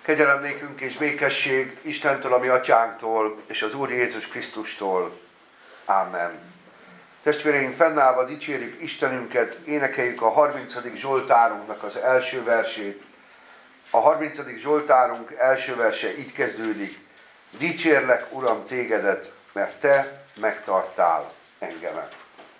Kegyelem nékünk és békesség Istentől, a mi atyánktól, és az Úr Jézus Krisztustól. Ámen. Testvéreim, fennállva dicsérjük Istenünket, énekeljük a 30. Zsoltárunknak az első versét. A 30. Zsoltárunk első verse így kezdődik: Dicsérlek, Uram, tégedet, mert te megtartál engemet.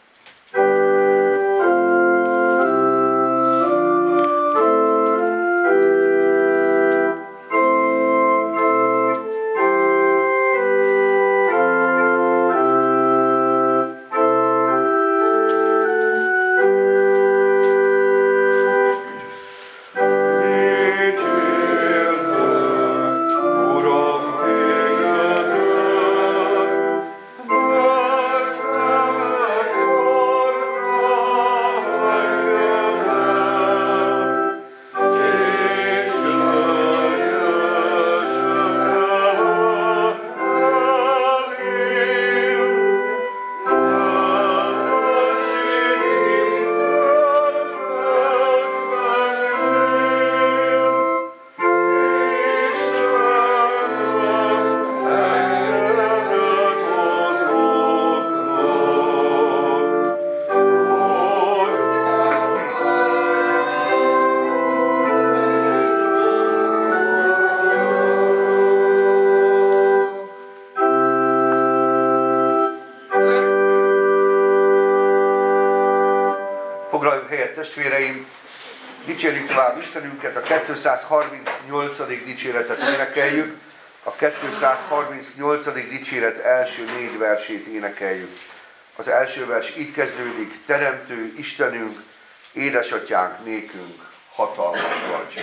Foglaljunk helyet, testvéreim! Dicsérjük tovább Istenünket, a 238. dicséretet énekeljük. A 238. dicséret első 4 versét énekeljük. Az első vers így kezdődik: Teremtő Istenünk, édesatyánk nékünk, hatalmas vagy.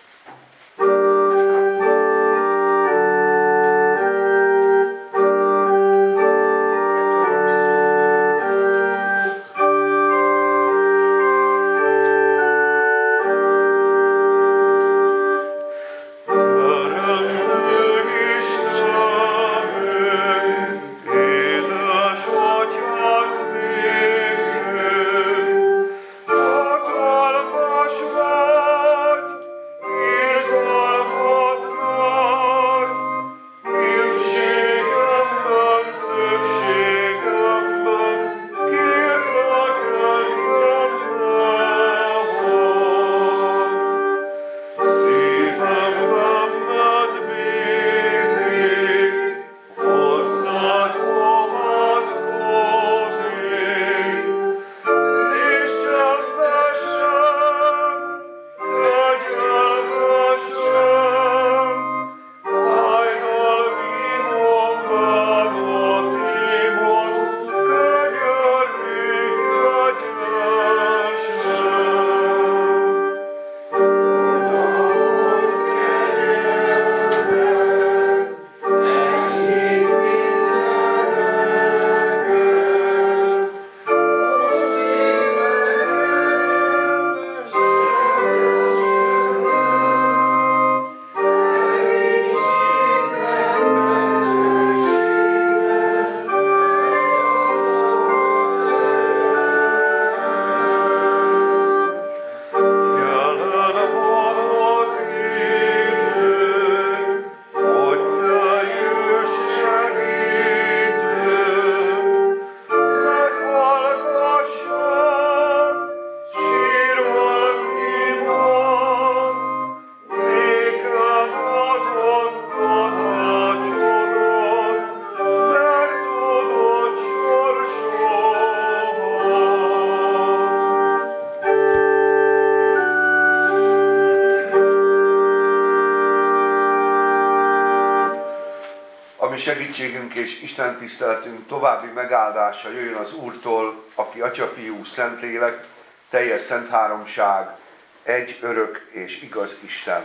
Segítségünk és Isten tiszteletünk további megáldása jöjjön az Úrtól, aki Atya, Fiú, Szentlélek, teljes szent háromság, egy örök és igaz Isten.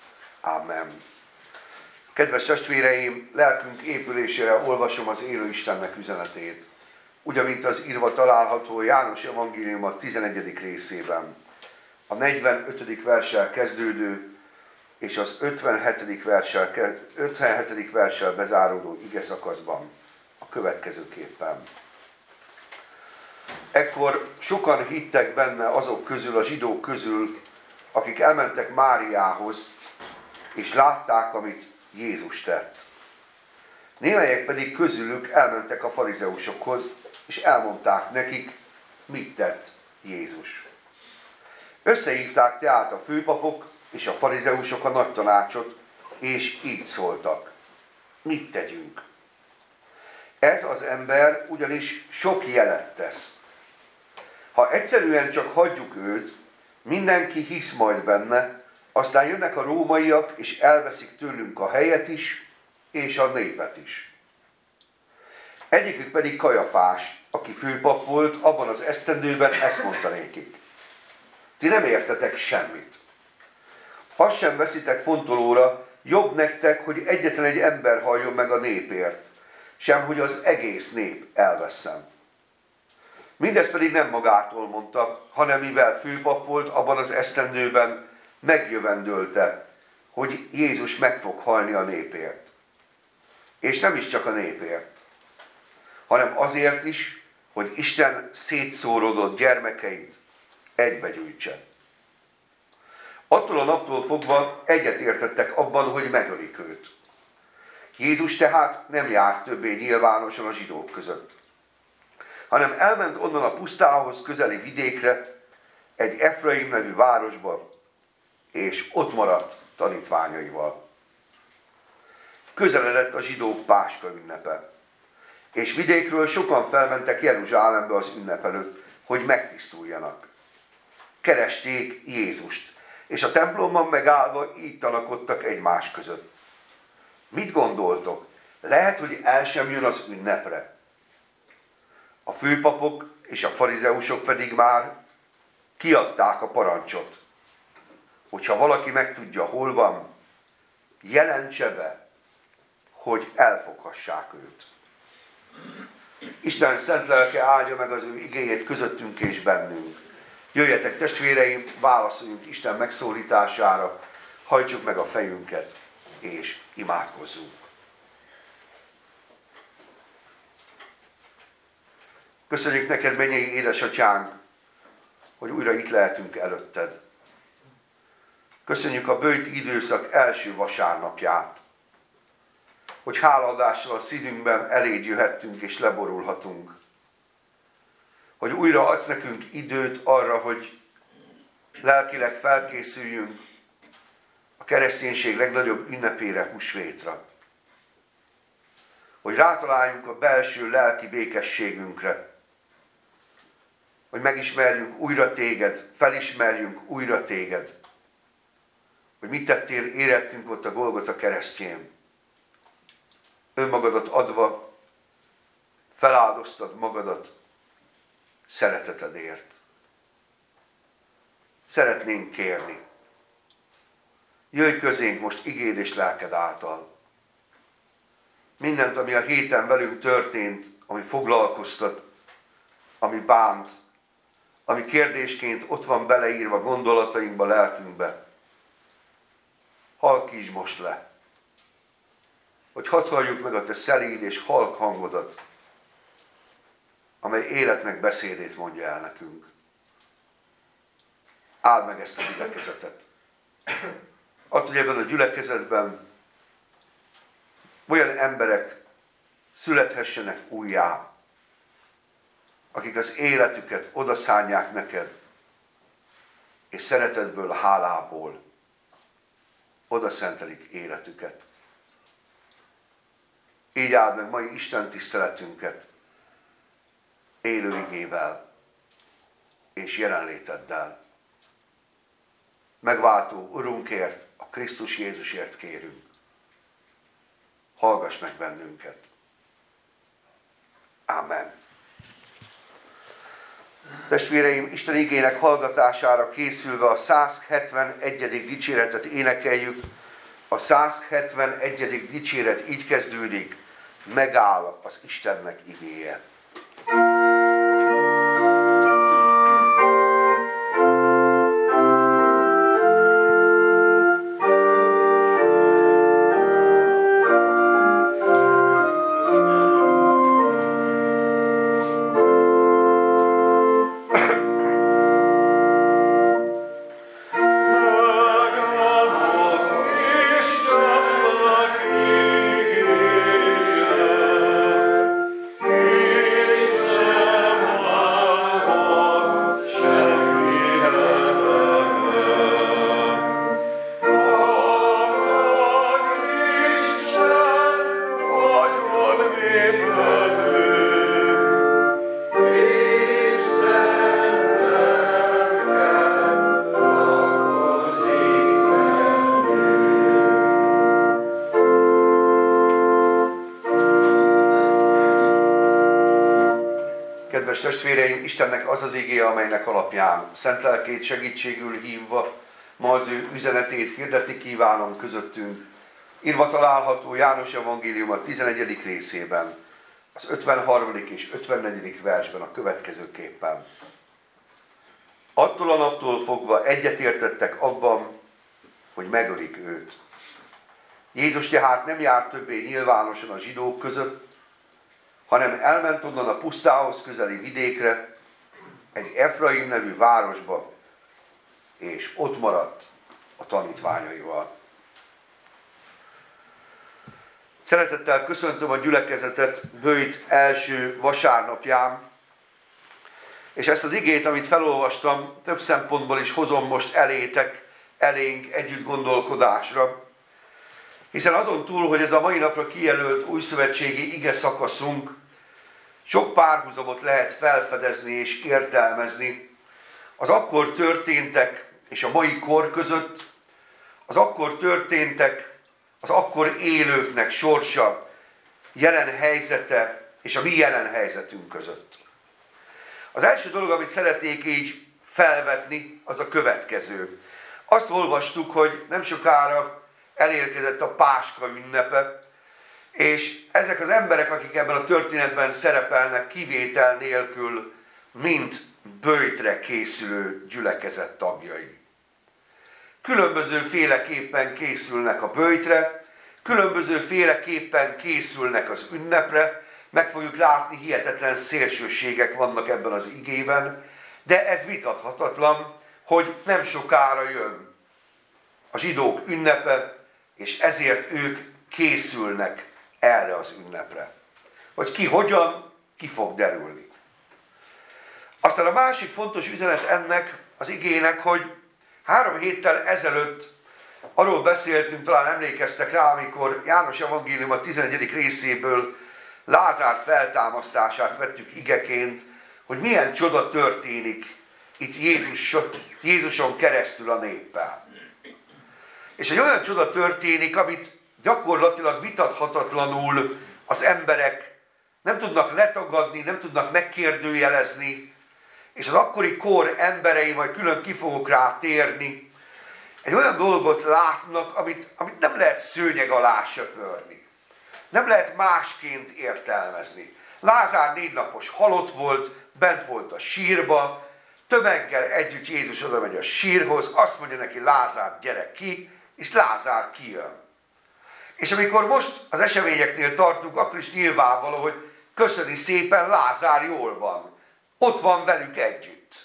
Ámen. Kedves testvéreim, lelkünk épülésére olvasom az élő Istennek üzenetét. Úgy, mint az írva található János evangélium a 11. részében. A 45. verssel kezdődő és az 57. verssel bezáródó igeszakaszban a következőképpen. Ekkor sokan hittek benne azok közül, a zsidók közül, akik elmentek Máriához, és látták, amit Jézus tett. Némelyek pedig közülük elmentek a farizeusokhoz, és elmondták nekik, mit tett Jézus. Összehívták tehát a főpapok és a farizeusok a nagy tanácsot, és így szóltak. Mit tegyünk? Ez az ember ugyanis sok jelet tesz. Ha egyszerűen csak hagyjuk őt, mindenki hisz majd benne, aztán jönnek a rómaiak, és elveszik tőlünk a helyet is, és a népet is. Egyikük pedig Kajafás, aki főpap volt, abban az esztendőben ezt mondta nékik. Ti nem értetek semmit. Azt sem veszitek fontolóra, jobb nektek, hogy egyetlen egy ember halljon meg a népért, sem hogy az egész nép elvesszen. Mindez pedig nem magától mondta, hanem mivel főpap volt abban az esztendőben, megjövendölte, hogy Jézus meg fog halni a népért. És nem is csak a népért, hanem azért is, hogy Isten szétszórodott gyermekeit egybegyűjtse. Attól a naptól fogva egyetértettek abban, hogy megölik őt. Jézus tehát nem járt többé nyilvánosan a zsidók között, hanem elment onnan a pusztához közeli vidékre, egy Efraim nevű városba, és ott maradt tanítványaival. Közeledett a zsidók Páska ünnepe, és vidékről sokan felmentek Jeruzsálembe az ünnep előtt, hogy megtisztuljanak. Keresték Jézust, és a templomban megállva így tanakodtak egymás között. Mit gondoltok? Lehet, hogy el sem jön az ünnepre? A főpapok és a farizeusok pedig már kiadták a parancsot, hogyha valaki megtudja, hol van, jelentse be, hogy elfoghassák őt. Isten szent lelke áldja meg az ő igéjét közöttünk és bennünk. Jöjjetek testvéreim, válaszoljunk Isten megszólítására, hajtsuk meg a fejünket és imádkozzunk. Köszönjük neked, mennyei édesatyánk, hogy újra itt lehetünk előtted. Köszönjük a böjti időszak első vasárnapját, hogy hálaadással a szívünkben eléd jöhettünk és leborulhatunk. Hogy újra adsz nekünk időt arra, hogy lelkileg felkészüljünk a kereszténység legnagyobb ünnepére, húsvétra. Hogy rátaláljunk a belső lelki békességünkre. Hogy megismerjünk újra téged, felismerjünk újra téged. Hogy mit tettél, érettünk ott a Golgota keresztjén. Önmagadat adva, feláldoztad magadat szeretetedért. Szeretnénk kérni. Jöjj közénk most igéd és lelked által. Mindent, ami a héten velünk történt, ami foglalkoztat, ami bánt, ami kérdésként ott van beleírva gondolatainkba, lelkünkbe. Halkítsd most le, hogy hadd halljuk meg a te szelíd és halk hangodat, amely életnek beszédét mondja el nekünk. Áld meg ezt a gyülekezetet. Add, hogy ebben a gyülekezetben olyan emberek születhessenek újjá, akik az életüket odaszánják neked, és szeretetből, hálából odaszentelik életüket. Így áld meg mai Isten tiszteletünket élő igével és jelenléteddel. Megváltó Urunkért, a Krisztus Jézusért kérünk. Hallgass meg bennünket. Amen. Testvéreim, Isten igének hallgatására készülve a 171. dicséretet énekeljük. A 171. dicséret így kezdődik: megáll az Istennek igéje. Megáll az Kedves testvéreim, Istennek az az igéje, amelynek alapján szent lelkét segítségül hívva ma az ő üzenetét hirdetni kívánom közöttünk. Írva található János Evangélium a 11. részében, az 53. és 54. versben a következőképpen. Attól a naptól fogva egyetértettek abban, hogy megölik őt. Jézus tehát nem járt többé nyilvánosan a zsidók között, hanem elment onnan a pusztához közeli vidékre, egy Efraim nevű városba, és ott maradt a tanítványaival. Szeretettel köszöntöm a gyülekezetet Böjt első vasárnapján, és ezt az igét, amit felolvastam, több szempontból is hozom most elénk együtt gondolkodásra. Hiszen azon túl, hogy ez a mai napra kijelölt újszövetségi ige szakaszunk, sok párhuzamot lehet felfedezni és értelmezni az akkor történtek és a mai kor között, az akkor történtek, az akkor élőknek sorsa, jelen helyzete és a mi jelen helyzetünk között. Az első dolog, amit szeretnék így felvetni, az a következő. Azt olvastuk, hogy nem sokára elérkezett a Páska ünnepe, és ezek az emberek, akik ebben a történetben szerepelnek, kivétel nélkül mind Böjtre készülő gyülekezet tagjai. Különböző féleképpen készülnek a Böjtre, különböző féleképpen készülnek az ünnepre, meg fogjuk látni, hihetetlen szélsőségek vannak ebben az igében, de ez vitathatatlan, hogy nem sokára jön a zsidók ünnepe, és ezért ők készülnek erre az ünnepre. Hogy ki hogyan, ki fog derülni. Aztán a másik fontos üzenet ennek az igének, hogy 3 héttel ezelőtt arról beszéltünk, talán emlékeztek rá, amikor János Evangélium a 11. részéből Lázár feltámasztását vettük igeként, hogy milyen csoda történik itt Jézuson keresztül a néppel. És egy olyan csoda történik, amit gyakorlatilag vitathatatlanul az emberek nem tudnak letagadni, nem tudnak megkérdőjelezni, és az akkori kor emberei, majd külön ki fogok rá térni, egy olyan dolgot látnak, amit nem lehet szőnyeg alá söpörni. Nem lehet másként értelmezni. Lázár 4 napos halott volt, bent volt a sírba, tömeggel együtt Jézus oda megy a sírhoz, azt mondja neki, Lázár, gyere ki, és Lázár kijön. És amikor most az eseményeknél tartunk, akkor is nyilvánvaló, hogy köszöni szépen, Lázár jól van. Ott van velük együtt.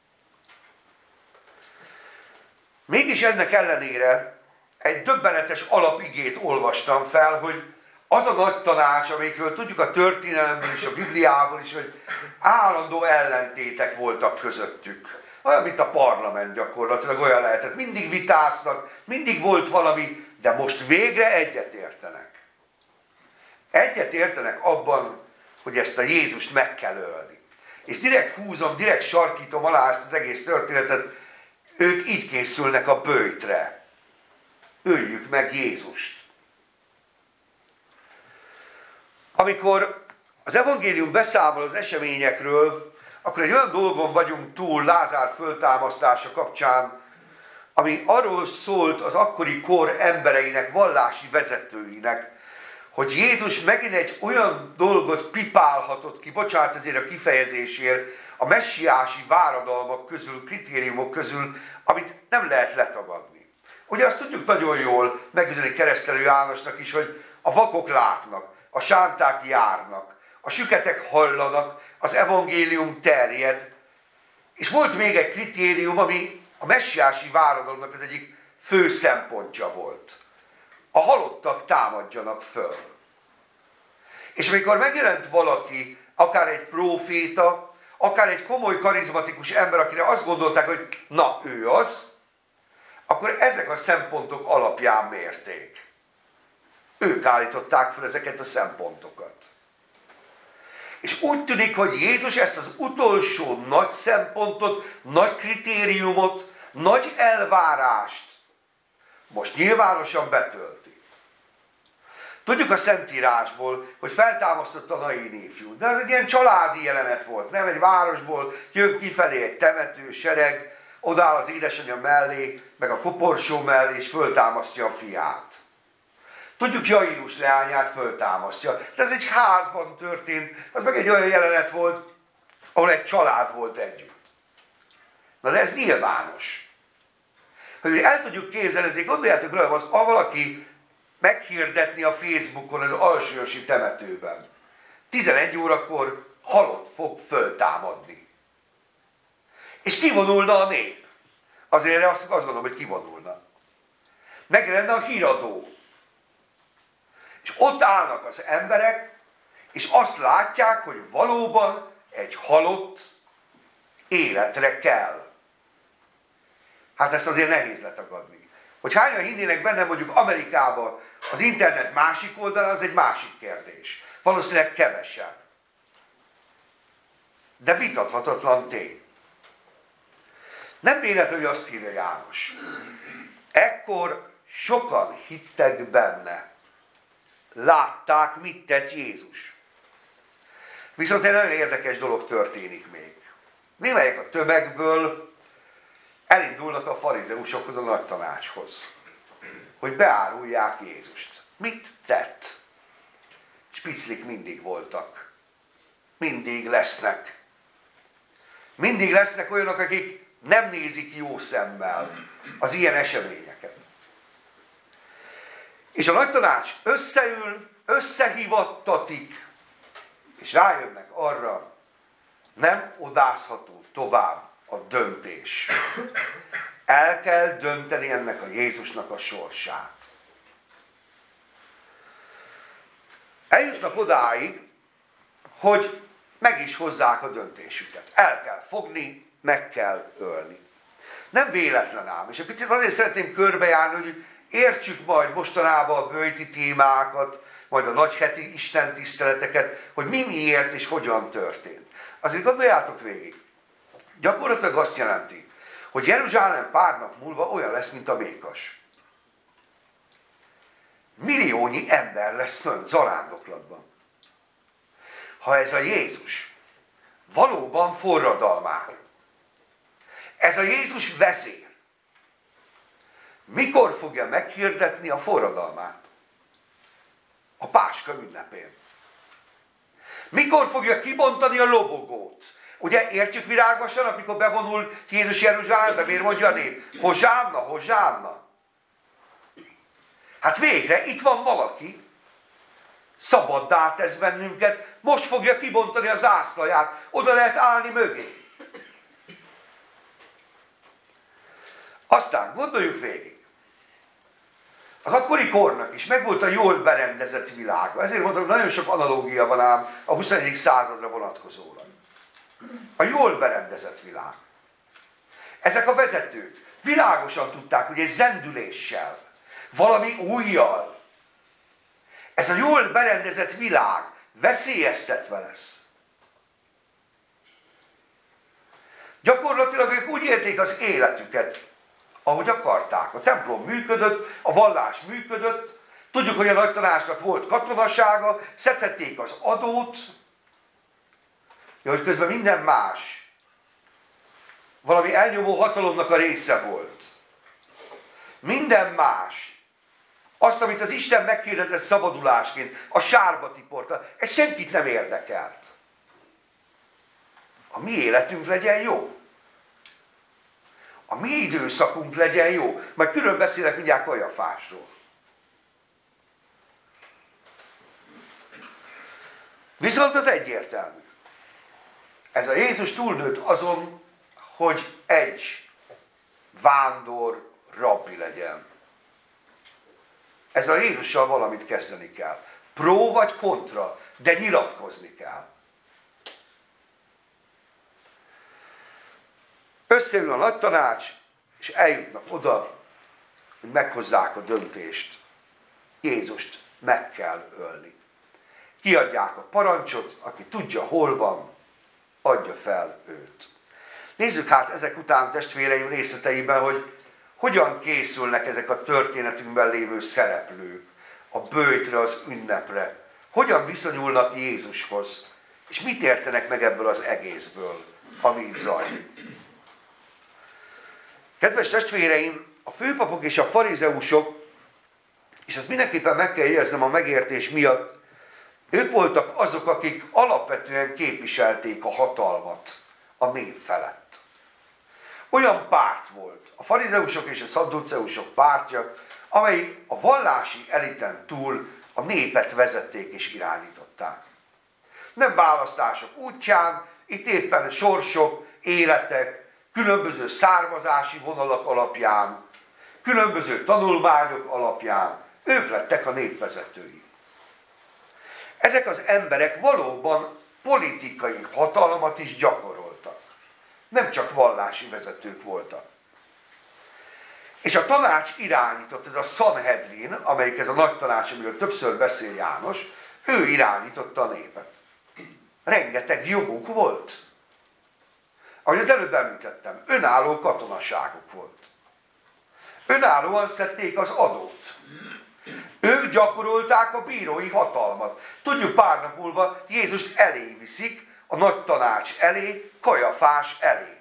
Mégis ennek ellenére egy döbbenetes alapigét olvastam fel, hogy az a nagy tanács, amikről tudjuk a történelemből és a Bibliából is, hogy állandó ellentétek voltak közöttük. Olyan, mint a parlament gyakorlatilag, olyan lehetett. Mindig vitáztak, mindig volt valami, de most végre egyetértenek. Egyetértenek abban, hogy ezt a Jézust meg kell ölni. És direkt sarkítom alá ezt az egész történetet, ők így készülnek a Böjtre. Öljük meg Jézust. Amikor az evangélium beszámol az eseményekről, akkor egy olyan dolgon vagyunk túl Lázár föltámasztása kapcsán, ami arról szólt az akkori kor embereinek, vallási vezetőinek, hogy Jézus megint egy olyan dolgot pipálhatott ki, bocsánat ezért a kifejezésért, a messiási váradalmak közül, kritériumok közül, amit nem lehet letagadni. Ugye azt tudjuk nagyon jól megüzeni Keresztelő Jánosnak is, hogy a vakok látnak, a sánták járnak, a süketek hallanak, az evangélium terjed. És volt még egy kritérium, ami a messiási váradalomnak az egyik fő szempontja volt. A halottak támadjanak föl. És amikor megjelent valaki, akár egy próféta, akár egy komoly, karizmatikus ember, akire azt gondolták, hogy na, ő az, akkor ezek a szempontok alapján mérték. Ők állították fel ezeket a szempontokat. És úgy tűnik, hogy Jézus ezt az utolsó nagy szempontot, nagy kritériumot, nagy elvárást most nyilvánosan betölti. Tudjuk a Szentírásból, hogy feltámasztotta a Naini ifjút, de ez egy ilyen családi jelenet volt. Nem egy városból jön kifelé egy temető sereg, odáll az édesanyja mellé, meg a koporsó mellé, és föltámasztja a fiát. Tudjuk, Jairus leányát föltámasztja. De ez egy házban történt, az meg egy olyan jelenet volt, ahol egy család volt együtt. Na de ez nyilvános. Hogy el tudjuk képzelni, ezért gondoljátok rá, az valaki meghirdetni a Facebookon az Alsójosi temetőben. 11 órakor halott fog föltámadni. És kivonulna a nép. Azért azt gondolom, hogy kivonulna. Megjelenne a híradó. És ott állnak az emberek, és azt látják, hogy valóban egy halott életre kell. Hát ezt azért nehéz letagadni. Hogy hányan hinnének benne mondjuk Amerikában az internet másik oldalán, az egy másik kérdés. Valószínűleg kevesen. De vitathatatlan tény. Nem véletlenül azt írja János. Ekkor sokan hittek benne. Látták, mit tett Jézus. Viszont egy nagyon érdekes dolog történik még. Némelyek a tömegből elindulnak a farizeusokhoz, a nagy tanácshoz, hogy beárulják Jézust. Mit tett? Spiclik mindig voltak. Mindig lesznek. Mindig lesznek olyanok, akik nem nézik jó szemmel az ilyen eseményeket. És a nagy tanács összeül, összehívattatik, és rájönnek arra, nem odázható tovább a döntés. El kell dönteni ennek a Jézusnak a sorsát. Eljutnak odáig, hogy meg is hozzák a döntésüket. El kell fogni, meg kell ölni. Nem véletlen ám. És egy picit azért szeretném körbejárni, hogy értsük majd mostanában a böjti témákat, majd a nagyheti istentiszteleteket, hogy mi miért és hogyan történt. Azért gondoljátok végig. Gyakorlatilag azt jelenti, hogy Jeruzsálem pár nap múlva olyan lesz, mint a mékas. Milliónyi ember lesz fönn zarándoklatban. Ha ez a Jézus valóban forradalmár, ez a Jézus vezér, mikor fogja meghirdetni a forradalmát? A Páska ünnepén. Mikor fogja kibontani a lobogót? Ugye értjük világosan, amikor bevonul Jézus Jeruzsálembe, miért mondja a nép? Hozsánna, hozsánna. Hát végre itt van valaki, szabaddá tesz bennünket, most fogja kibontani a zászlaját, oda lehet állni mögé. Aztán gondoljuk végig. Az akkori kornak is megvolt a jól berendezett világa. Ezért mondom, nagyon sok analógia van ám a 21. századra vonatkozólag. A jól berendezett világ. Ezek a vezetők világosan tudták, hogy egy zendüléssel, valami újjal, ez a jól berendezett világ veszélyeztetve lesz. Gyakorlatilag ők úgy élték az életüket, ahogy akarták. A templom működött, a vallás működött, tudjuk, hogy a nagy tanácsnak volt katonasága, szedhették az adót, de hogy közben minden más valami elnyomó hatalomnak a része volt. Minden más, azt, amit az Isten meghirdetett szabadulásként, a sárba tiporta, ez senkit nem érdekelt. A mi életünk legyen jó. A mi időszakunk legyen jó. Majd külön beszélek mindjárt Kajafásról. Viszont az egyértelmű. Ez a Jézus túlnőtt azon, hogy egy vándor rabbi legyen. Ez a Jézussal valamit kezdeni kell. Pró vagy kontra, de nyilatkozni kell. Összeül a nagy tanács, és eljutnak oda, hogy meghozzák a döntést. Jézust meg kell ölni. Kiadják a parancsot, aki tudja, hol van, adja fel őt. Nézzük hát ezek után, testvéreim, részleteiben, hogy hogyan készülnek ezek a történetünkben lévő szereplők a böjtre, az ünnepre? Hogyan viszonyulnak Jézushoz? És mit értenek meg ebből az egészből, ami itt zajlik? Kedves testvéreim, a főpapok és a farizeusok, és ezt mindenképpen meg kell érznem a megértés miatt, ők voltak azok, akik alapvetően képviselték a hatalmat a nép felett. Olyan párt volt, a farizeusok és a szadduceusok pártja, amely a vallási eliten túl a népet vezették és irányították. Nem választások útján, itt éppen sorsok, életek, különböző származási vonalak alapján, különböző tanulmányok alapján ők lettek a népvezetői. Ezek az emberek valóban politikai hatalmat is gyakoroltak. Nem csak vallási vezetők voltak. És a tanács irányított, ez a Sanhedrin, amelyik ez a nagy tanács, amiről többször beszél János, ő irányította a népet. Rengeteg joguk volt. Ahogy az előbb említettem, önálló katonaságuk volt. Önállóan szedték az adót. Ők gyakorolták a bírói hatalmat. Tudjuk, pár nap múlva Jézust elé viszik, a nagy tanács elé, Kajafás elé.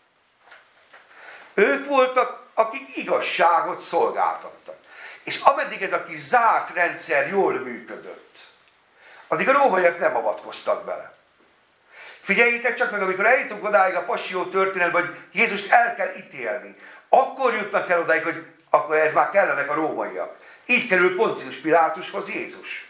Ők voltak, akik igazságot szolgáltattak. És ameddig ez a kis zárt rendszer jól működött, addig a rómaiak nem avatkoztak bele. Figyeljétek csak meg, amikor eljutunk odáig a passió történetben, hogy Jézust el kell ítélni, akkor jutnak el odáig, hogy akkor ez már kellenek a rómaiak. Így kerül Poncius Pilátushoz Jézus.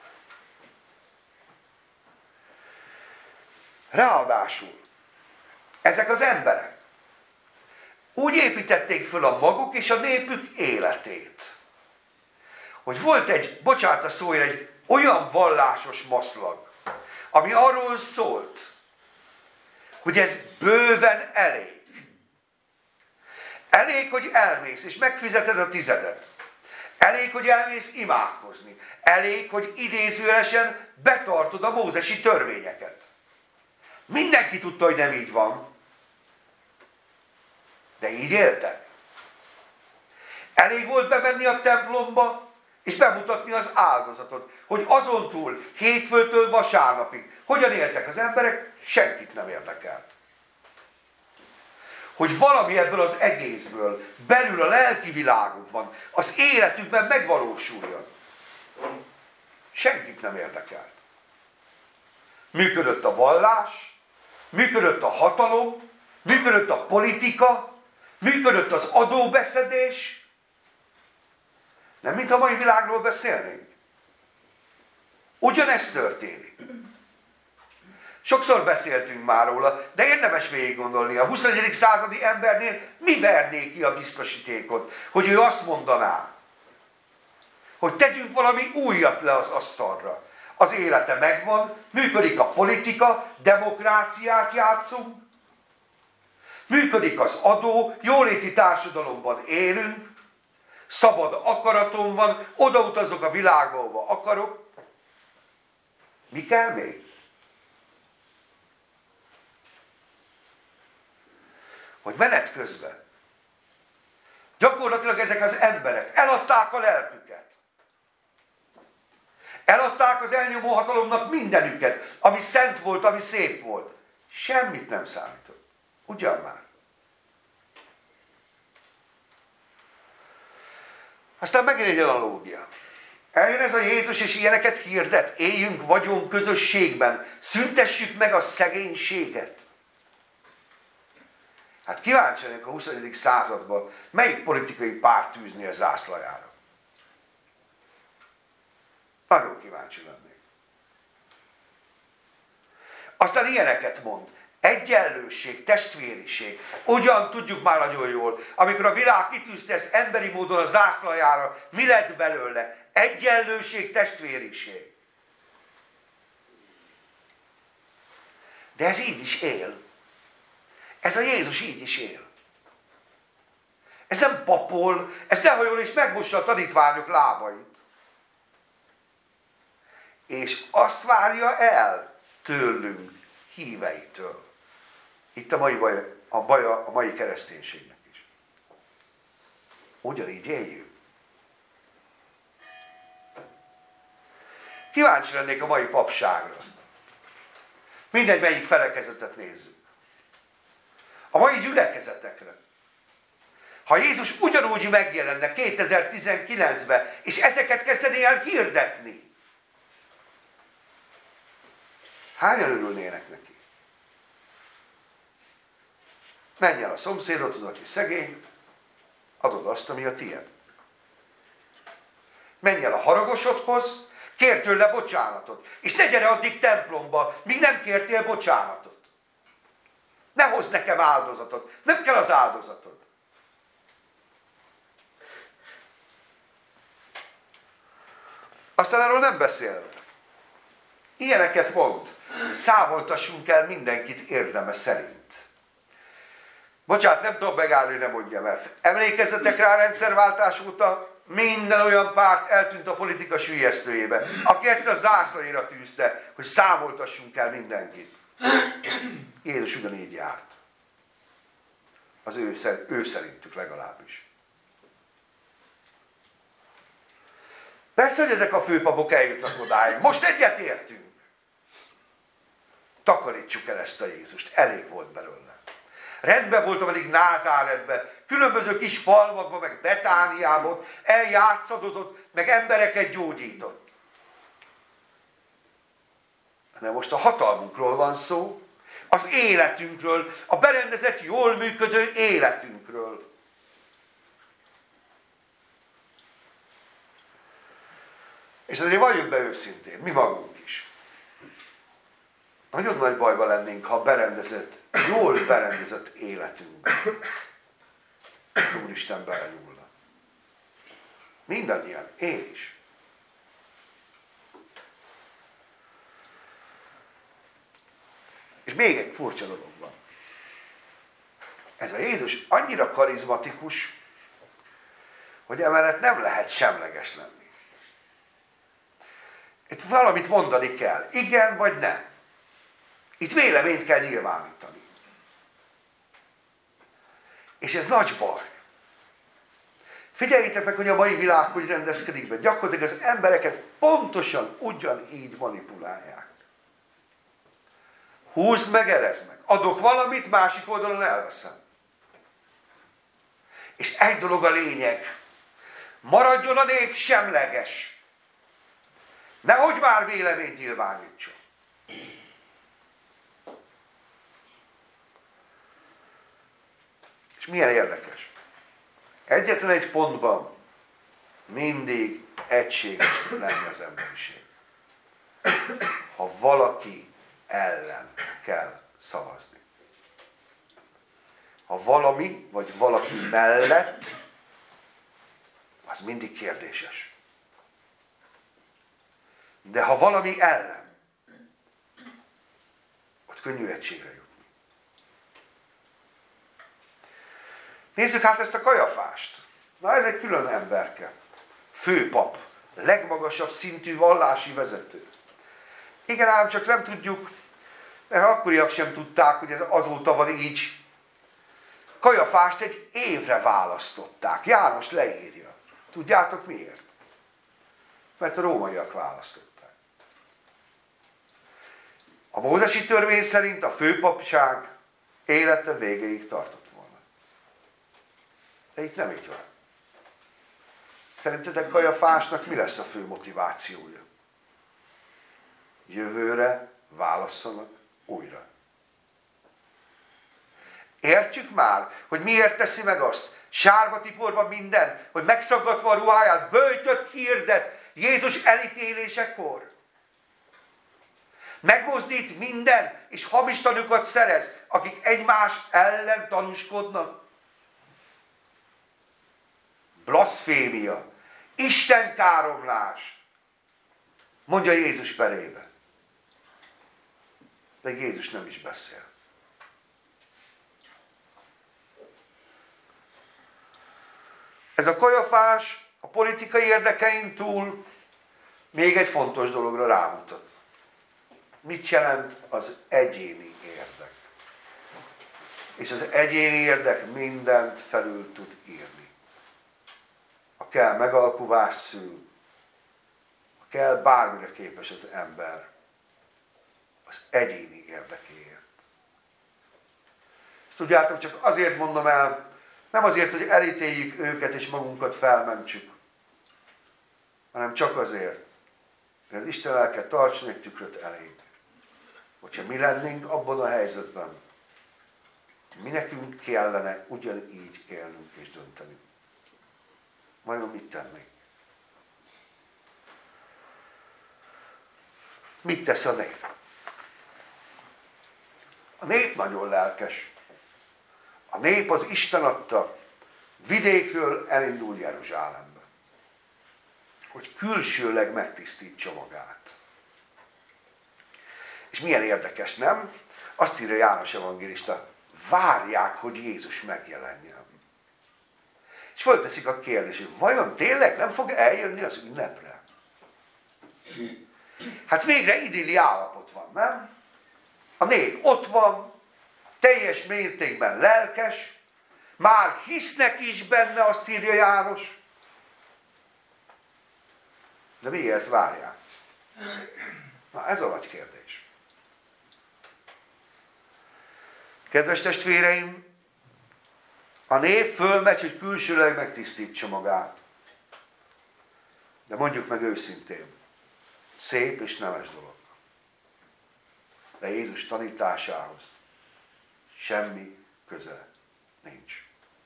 Ráadásul ezek az emberek úgy építették föl a maguk és a népük életét, hogy volt egy, bocsánat a szóért, egy olyan vallásos maszlag, ami arról szólt, hogy ez bőven elég. Elég, hogy elmész és megfizeted a tizedet. Elég, hogy elmész imádkozni. Elég, hogy idézőjelesen betartod a mózesi törvényeket. Mindenki tudta, hogy nem így van. De így éltek. Elég volt bemenni a templomba, és bemutatni az áldozatot, hogy azon túl hétfőtől vasárnapig hogyan éltek az emberek, senkit nem érdekelt. Hogy valami ebből az egészből, belül a lelki világukban, az életükben megvalósuljon. Senkit nem érdekelt. Működött a vallás, működött a hatalom, működött a politika, működött az adóbeszedés. Nem, mint a mai világról beszélnénk. Ugyanezt történik. Sokszor beszéltünk már róla, de érdemes végig gondolni. A 21. századi embernél mi verné ki a biztosítékot, hogy ő azt mondaná, hogy tegyünk valami újat le az asztalra. Az élete megvan, működik a politika, demokráciát játszunk, működik az adó, jóléti társadalomban élünk, szabad akaratom van, odautazok a világba, ahova akarok. Mi kell még? Hogy menet közben gyakorlatilag ezek az emberek eladták a lelküket. Eladták az elnyomó hatalomnak mindenüket, ami szent volt, ami szép volt. Semmit nem számított. Ugyan már. Aztán megint egy analógia. Eljön ez a Jézus, és ilyeneket hirdet. Éljünk vagyunk közösségben. Szüntessük meg a szegénységet. Hát kíváncsi vagyok a 21. században, melyik politikai párt tűzni a zászlajára. Nagyon kíváncsi lennék. Aztán ilyeneket mond. Egyenlőség, testvériség. Ugyan tudjuk már nagyon jól, amikor a világ kitűzte ezt emberi módon a zászlajára, mi lett belőle? Egyenlőség, testvériség. De ez így is él. Ez a Jézus így is él. Ez nem papol, ez lehajol és megmossa a tanítványok lábait. És azt várja el tőlünk, híveitől. Itt a mai kereszténységnek is. Ugyanígy éljük. Kíváncsi lennék a mai papságra. Mindegy, melyik felekezetet nézzük. A mai gyülekezetekre. Ha Jézus ugyanúgy megjelenne 2019-ben, és ezeket kezdené el hirdetni, hányan örülnének neki? Menj el a szomszédodhoz, aki szegény, adod azt, ami a tied. Menj el a haragosodhoz, kérj tőle bocsánatot. És ne gyere addig templomba, míg nem kértél bocsánatot. Ne hozz nekem áldozatot. Nem kell az áldozatod. Aztán arról nem beszél. Ilyeneket mond. Számoltassunk el mindenkit érdeme szerint. Bocsánat, nem tudom megállni, hogy ne mondjam el. Emlékezzetek rá a rendszerváltás óta, minden olyan párt eltűnt a politika süllyesztőjébe, aki egyszer zászlaira tűzte, hogy számoltassunk el mindenkit. Jézus ugyanígy járt. Az ő szerintük legalábbis. Persze, hogy ezek a főpapok eljutnak odáig. Most egyetértünk. Takarítsuk el ezt a Jézust. Elég volt belőle. Rendben volt, ameddig Názáretben, különböző kis falvakban, meg Betániában eljátszadozott, meg embereket gyógyított. De most a hatalmunkról van szó, az életünkről, a berendezett, jól működő életünkről. És azért valljuk be őszintén, mi magunk is. Nagyon nagy bajban lennénk, ha jól berendezett életünkben az Úristen belenyúlna. Mindannyian, én is. És még egy furcsa dolog van. Ez a Jézus annyira karizmatikus, hogy emellett nem lehet semleges lenni. Itt valamit mondani kell. Igen vagy nem. Itt véleményt kell nyilvánítani. És ez nagy baj. Figyeljétek meg, hogy a mai világ hogy rendezkedik be. Gyakorlatilag az embereket pontosan ugyanígy manipulálják. Húzd meg, erezd meg. Adok valamit, másik oldalon elveszem. És egy dolog a lényeg. Maradjon a nép semleges. Nehogy már véleményt nyilvánítson. És milyen érdekes. Egyetlen egy pontban mindig egységes tud lenni az emberiség. Ha valaki ellen kell szavazni. Ha valami, vagy valaki mellett, az mindig kérdéses. De ha valami ellen, ott könnyű egységre jutni. Nézzük hát ezt a Kajafást. Na, ez egy külön emberke. Főpap, legmagasabb szintű vallási vezető. Igen, ám csak nem tudjuk, mert akkoriak sem tudták, hogy ez azóta van így. Kajafást egy évre választották. János leírja. Tudjátok miért? Mert a rómaiak választották. A mózesi törvény szerint a főpapság élete végéig tartott volna. De itt nem így van. Szerintetek Kajafásnak mi lesz a fő motivációja? Jövőre válasszanak újra. Értjük már, hogy miért teszi meg azt? Sárba tiporva minden, hogy megszaggatva a ruháját, böjtöt hirdet Jézus elítélésekor. Megmozdít minden, és hamis tanúkat szerez, akik egymás ellen tanúskodnak. Blaszfémia, istenkáromlás, mondja Jézus perébe. De Jézus nem is beszél. Ez a Kajafás a politikai érdekein túl még egy fontos dologra rámutat. Mit jelent az egyéni érdek? És az egyéni érdek mindent felül tud írni. Ha kell, megalkuvás szül, ha kell, bármire képes az ember az egyéni érdekéért. És tudjátok, csak azért mondom el, nem azért, hogy elítéljük őket és magunkat felmentsük, hanem csak azért, hogy az Isten lelket tartson egy tükröt elég. Hogyha mi lennénk abban a helyzetben, mi nekünk kellene ugyanígy élnünk és dönteni. Vajon mit tennénk? Mit tesz a nép? A nép nagyon lelkes. A nép az Isten adta, vidékről elindul Jeruzsálembe, hogy külsőleg megtisztítsa magát. És milyen érdekes, nem? Azt írja János evangélista, várják, hogy Jézus megjelenjen. És fölteszik a kérdést, hogy vajon tényleg nem fog eljönni az ünnepre? Hát végre idilli állapot van, nem? A nép ott van, teljes mértékben lelkes, már hisznek is benne, azt írja János. De miért várják? Na, ez a nagy kérdés. Kedves testvéreim, a nép fölmegy, hogy külsőleg megtisztítsa magát. De mondjuk meg őszintén, szép és nemes dolog. De Jézus tanításához semmi köze nincs.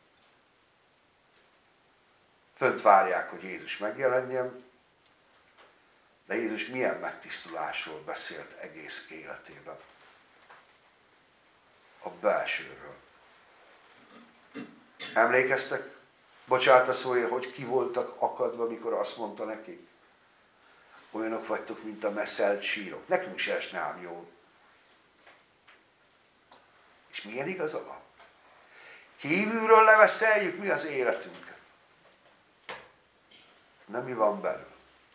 Fönt várják, hogy Jézus megjelenjen, de Jézus milyen megtisztulásról beszélt egész életében? A belsőről. Emlékeztek, bocsánat a szóért, hogy ki voltak akadva, mikor azt mondta nekik? Olyanok vagytok, mint a meszelt sírok. Nekünk se esne ám jól. És milyen igaza van? Kívülről leveszeljük mi az életünket. Nem mi van belül.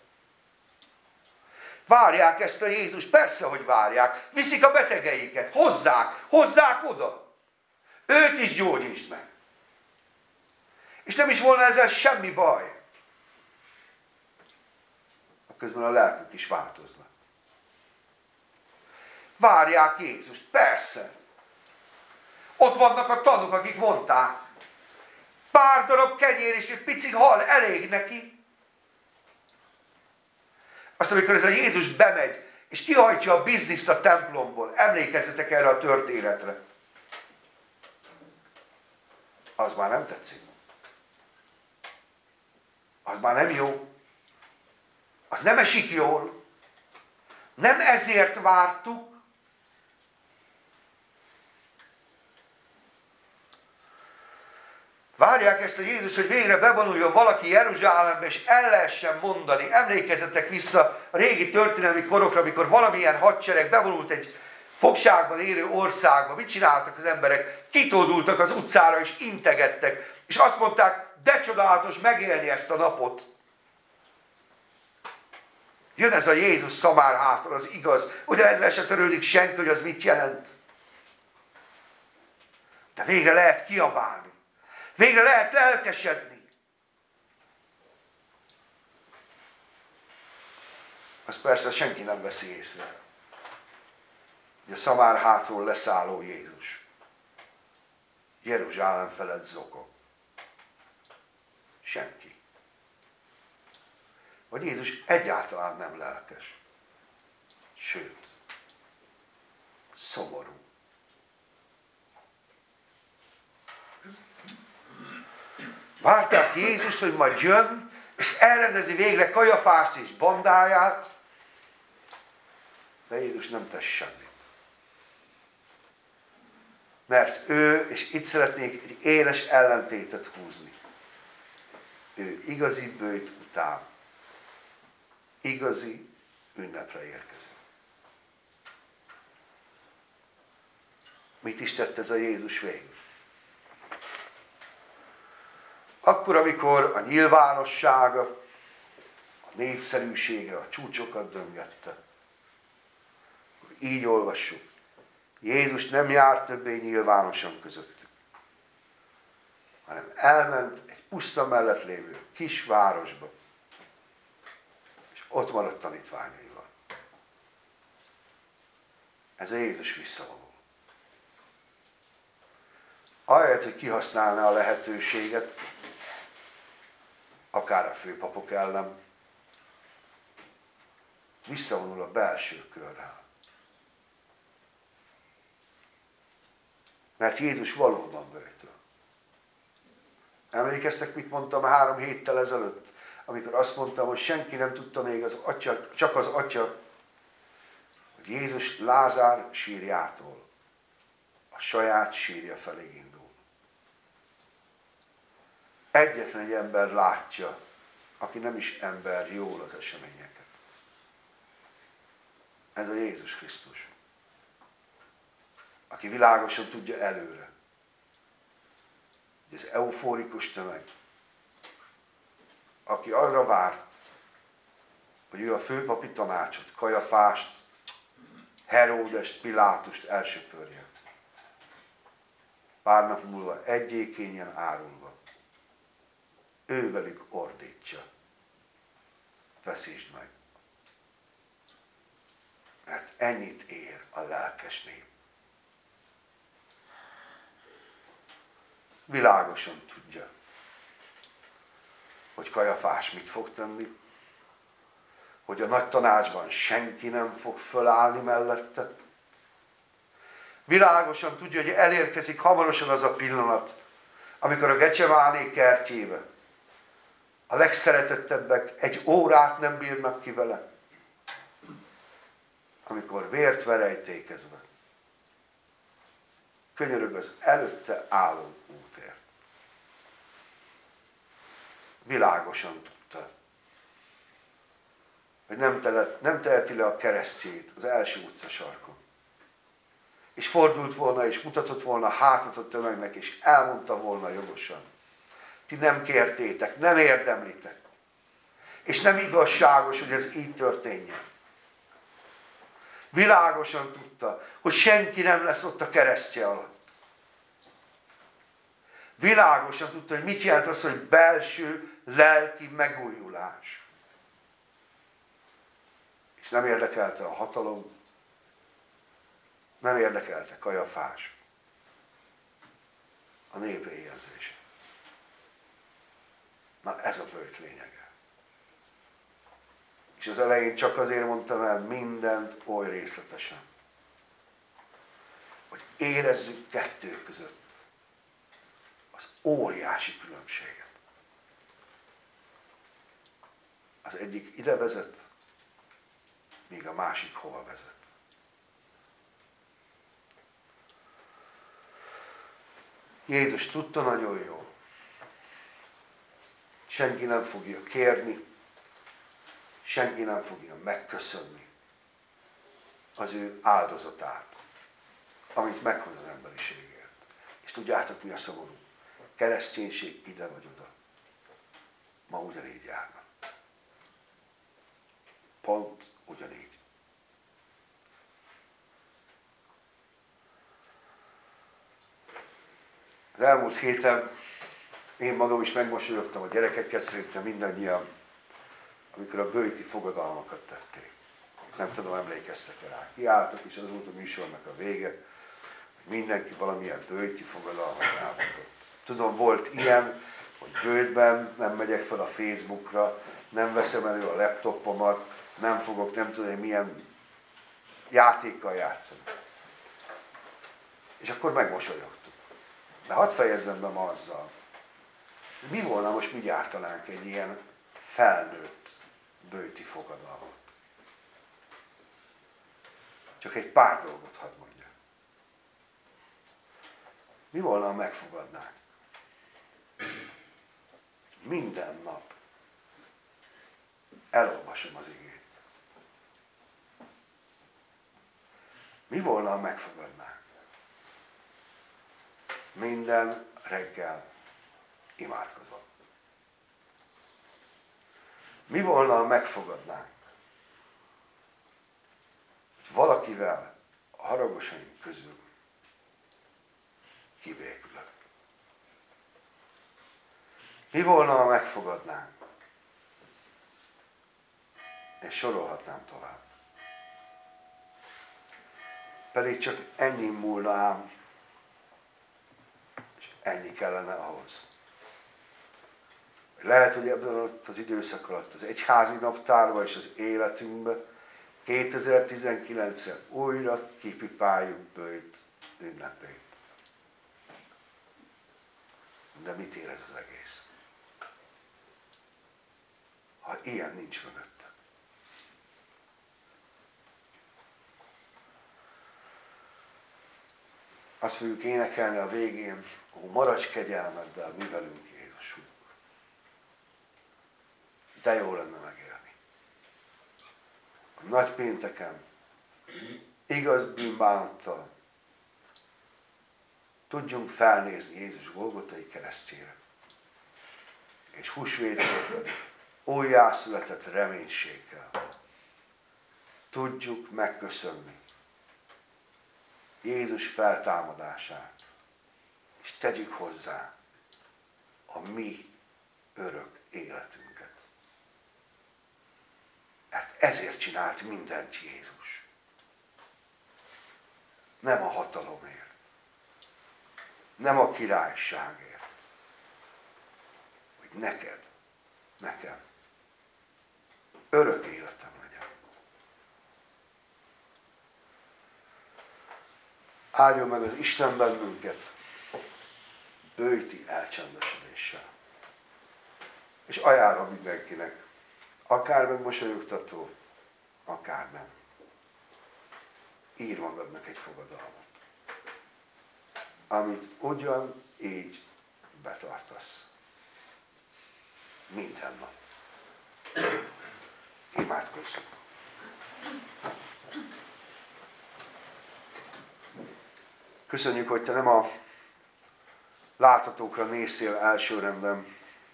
Várják ezt a Jézus, persze, hogy várják. Viszik a betegeiket, hozzák oda. Őt is gyógyítsd meg. És nem is volna ezzel semmi baj. Közben a lelkük is változna. Várják Jézust, persze. Ott vannak a tanúk, akik mondták, pár darab kenyér és egy pici hal elég neki. Azt, amikor ez a Jézus bemegy, és kihajtja a bizniszt a templomból, emlékezzetek erre a történetre. Az már nem tetszik. Az már nem jó. Az nem esik jól. Nem ezért vártuk. Várják ezt a Jézus, hogy végre bevonuljon valaki Jeruzsálembe, és el lehessen mondani. Emlékezzetek vissza a régi történelmi korokra, amikor valamilyen hadsereg bevonult egy fogságban élő országba. Mit csináltak az emberek? Kitódultak az utcára, és integettek. És azt mondták, de csodálatos megélni ezt a napot. Jön ez a Jézus Szamárhától, az igaz. Ugye ezzel se törődik senki, hogy az mit jelent. De végre lehet kiabálni. Végre lehet lelkesedni. Azt persze senki nem veszi észre. Hogy a Szamárhátról leszálló Jézus Jeruzsálem felett zokog. Senki. Vagy Jézus egyáltalán nem lelkes. Sőt, szomorú. Várták Jézust, hogy majd jön, és elrendezi végre Kajafást és bandáját, de Jézus nem tesz semmit. Mert ő, és itt szeretnék egy éles ellentétet húzni. Ő igazi bőjt után, igazi ünnepre érkezik. Mit is tett ez a Jézus végül? Akkor, amikor a nyilvánossága, a népszerűsége, a csúcsokat döngette, így olvassuk, Jézus nem járt többé nyilvánosan közöttük, hanem elment egy puszta mellett lévő kis városba, és ott maradt tanítványaival. Ez a Jézus visszavonul. Ahelyett, hogy kihasználná a lehetőséget, akár a főpapok ellen, visszavonul a belső körrel. Mert Jézus valóban böjtöl. Emlékeztek, mit mondtam 3 héttel ezelőtt, amikor azt mondtam, hogy senki nem tudta még csak az Atya, hogy Jézus Lázár sírjától a saját sírja felé indul. Egyetlen egy ember látja, aki nem is ember, jól az eseményeket. Ez a Jézus Krisztus, aki világosan tudja előre, hogy az eufórikus tömeg, aki arra várt, hogy ő a főpapi tanácsot, Kajafást, Heródest, Pilátust elsöpörje. Pár nap múlva egyékényen árulva. Ővelük ordítja. Veszítsd meg. Mert ennyit ér a lelkes nép. Világosan tudja, hogy Kajafás mit fog tenni, hogy a nagy tanácsban senki nem fog fölállni mellette. Világosan tudja, hogy elérkezik hamarosan az a pillanat, amikor a Gecsemáné kertjébe a legszeretettebbek egy órát nem bírnak ki vele, amikor vért verejtékezve könyörög az előtte álló útért. Világosan tudta, hogy nem teheti le a keresztjét az első utcasarkon. És fordult volna, és mutatott volna hátat a tömegnek, és elmondta volna jogosan. Ti nem kértétek, nem érdemlitek. És nem igazságos, hogy ez így történjen. Világosan tudta, hogy senki nem lesz ott a keresztje alatt. Világosan tudta, hogy mit jelent az, hogy belső lelki megújulás. És nem érdekelte a hatalom, nem érdekelte Kajafás, a nép éhezése. Na ez a böjt lényege. És az elején csak azért mondtam el mindent oly részletesen, hogy érezzük kettő között az óriási különbséget. Az egyik ide vezet, míg a másik hova vezet. Jézus tudta nagyon jól. Senki nem fogja kérni, senki nem fogja megköszönni az ő áldozatát, amit meghoz az emberiségért. És tudjátok, mi a szomorú? Kereszténység ide vagy oda. Ma ugyanígy járnak. Pont ugyanígy. Az elmúlt héten én magam is megmosolyogtam a gyerekeket, szerintem mindannyian, amikor a böjti fogadalmakat tették. Nem tudom, emlékeztek-e rá. Kiálltok, és az volt a műsornak a vége, hogy mindenki valamilyen böjti fogadalmat elmondott. Tudom, volt ilyen, hogy böjtben nem megyek fel a Facebookra, nem veszem elő a laptopomat, nem fogok, nem tudom, milyen játékkal játszani. És akkor megmosolyogtuk. De hadd fejezzem be ma azzal, mi volna most, mi gyártanánk egy ilyen felnőtt böjti fogadalmat. Csak egy pár dolgot hadd mondja. Mi volna, ha megfogadnánk? Minden nap elolvasom az igét. Mi volna, ha megfogadnánk? Minden reggel imádkozom. Mi volna, ha megfogadnánk, hogy valakivel a haragosaink közül kibékülök? Mi volna, ha megfogadnánk, És sorolhatnám tovább. Pedig csak ennyi múlna ám, és ennyi kellene ahhoz. Lehet, hogy ebben az időszak alatt az egyházi naptárban és az életünkben 2019-en újra kipipáljuk Böjt ünnepét. De mit ér ez az egész? Ha ilyen nincs mögötte. Azt fogjuk énekelni a végén, ó, maradj kegyelmeddel mi velünk, Jézusunk. De jó lenne megélni. A nagy pénteken, igaz bűnbánattal tudjunk felnézni Jézus Golgotai keresztjére. És húsvétkor újjászületett reménységgel tudjuk megköszönni Jézus feltámadását, és tegyük hozzá a mi örök életünket. Mert ezért csinált mindent Jézus. Nem a hatalomért, nem a királyságért, hogy neked, nekem örök életem legyen. Áldjon meg az Isten bennünket böjti elcsendesedéssel. És ajánlom mindenkinek, akár megmosolyogtató, akár nem. Ír magadnak egy fogadalmat, amit ugyan így betartasz. Minden nap. Imádkozzunk. Köszönjük, hogy te nem a láthatókra néztél elsőrendben,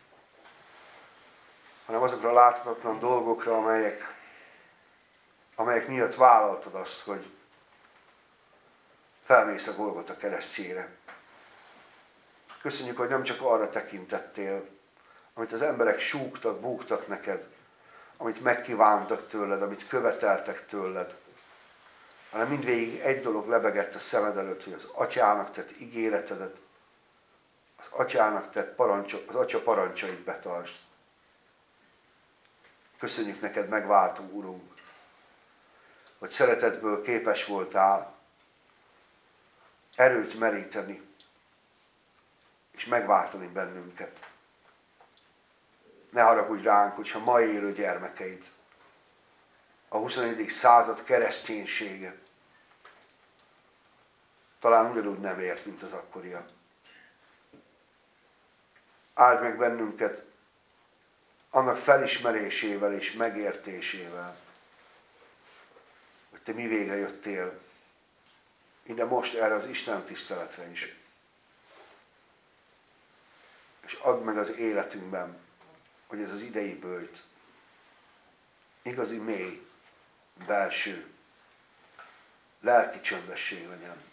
hanem azokra a láthatatlan dolgokra, amelyek miatt vállaltad azt, hogy felmész a Golgota keresztjére. Köszönjük, hogy nem csak arra tekintettél, amit az emberek súgtak, búgtak neked, amit megkívántak tőled, amit követeltek tőled, hanem mindvégig egy dolog lebegett a szemed előtt, hogy az atyának tett ígéretedet, az atyának tett az atya parancsait betartsd. Köszönjük neked, megváltó Urunk, hogy szeretetből képes voltál erőt meríteni, és megváltani bennünket. Ne haragudj ránk, hogyha ma élő gyermekeid, a 21. század kereszténysége talán ugyanúgy nem ért, mint az akkoriak. Áld meg bennünket annak felismerésével és megértésével, hogy te mi végre jöttél ide most erre az Isten tiszteletre is. És add meg az életünkben, hogy ez az idei böjt igazi mély, belső, lelki csöndesség legyen.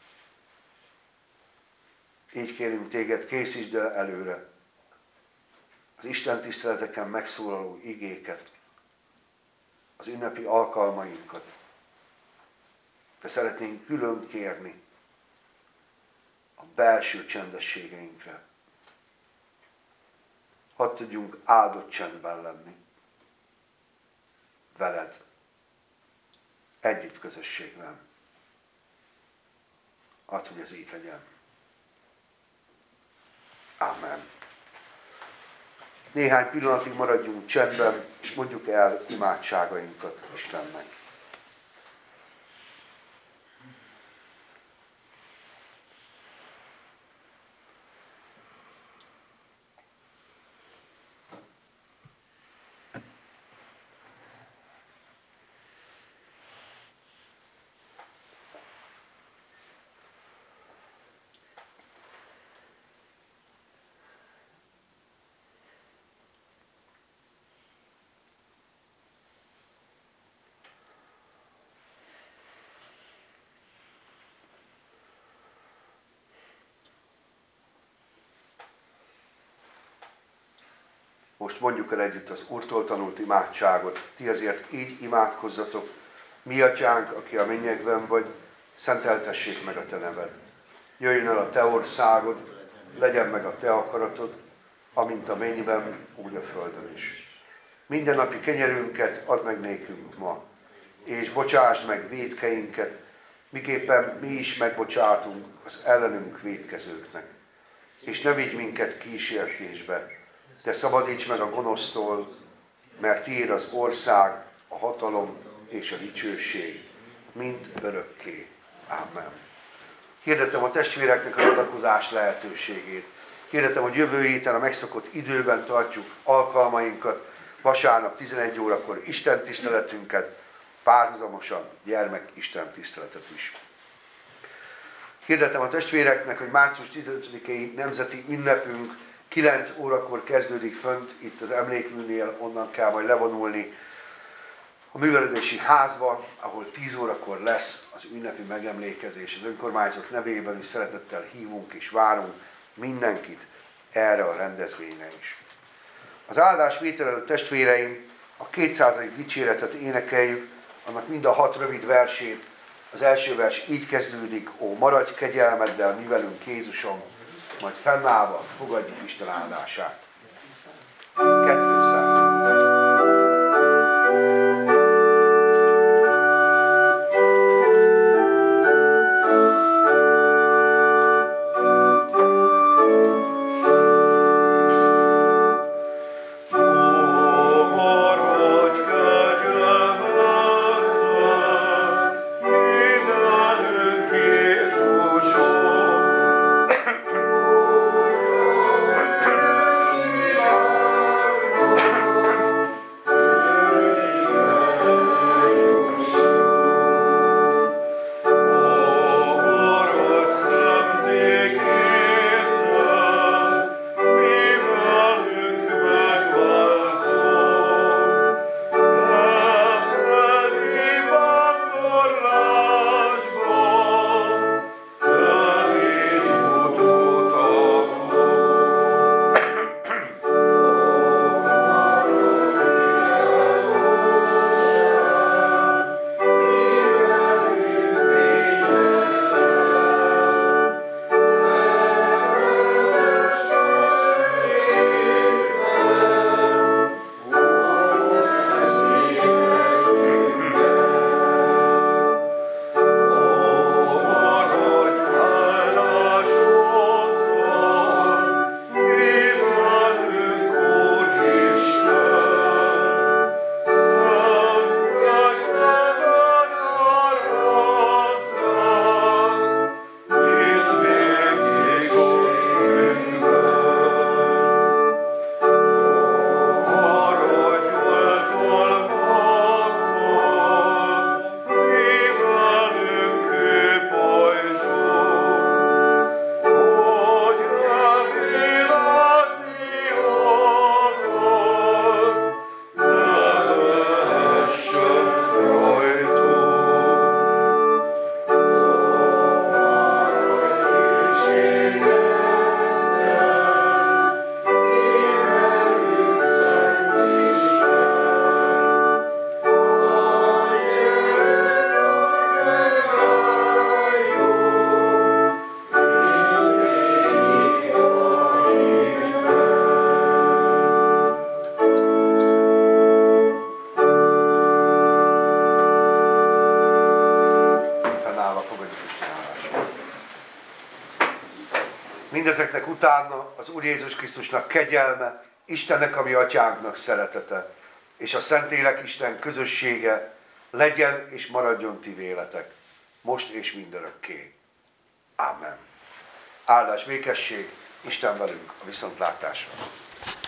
Így kérünk téged, készítsd el előre az Isten tiszteleteken megszólaló igéket, az ünnepi alkalmainkat. De szeretnénk külön kérni a belső csendességeinkre. Hadd tudjunk áldott csendben lenni. Veled. Együtt közösségben. Add, hogy ez így legyen. Amen. Néhány pillanatig maradjunk csendben, és mondjuk el imádságainkat Istennek. Most mondjuk el együtt az Úrtól tanult imádságot. Ti azért így imádkozzatok. Mi atyánk, aki a mennyekben vagy, szenteltessék meg a te neved. Jöjjön el a te országod, legyen meg a te akaratod, amint a mennyben, úgy a földön is. Mindennapi kenyerünket add meg nékünk ma, és bocsásd meg vétkeinket, miképpen mi is megbocsátunk az ellenünk vétkezőknek. És ne vigy minket kísértésbe, de szabadíts meg a gonosztól, mert tiéd az ország, a hatalom és a dicsőség, mind örökké. Amen. Hirdetem a testvéreknek az adakozás lehetőségét. Hirdetem, hogy jövő héten a megszokott időben tartjuk alkalmainkat, vasárnap 11 órakor Isten tiszteletünket, párhuzamosan gyermek Isten tiszteletet is. Hirdetem a testvéreknek, hogy március 15-i nemzeti ünnepünk 9 órakor kezdődik fönt, itt az emlékműnél, onnan kell majd levonulni a művelődési házba, ahol 10 órakor lesz az ünnepi megemlékezés. Az önkormányzat nevében is szeretettel hívunk és várunk mindenkit erre a rendezvényre is. Az áldás vétel előtt, testvéreim, a 200. dicséretet énekeljük, annak mind a 6 rövid versét. Az első vers így kezdődik: Ó, maradj kegyelmeddel mi velünk, Jézusom, majd fennállva fogadjuk Isten áldását. 200. Mindezeknek utána az Úr Jézus Krisztusnak kegyelme, Istennek, a mi atyánknak szeretete, és a Szentlélek Isten közössége legyen és maradjon ti véletek, most és mindörökké. Amen. Áldás, békesség, Isten velünk, a viszontlátásra.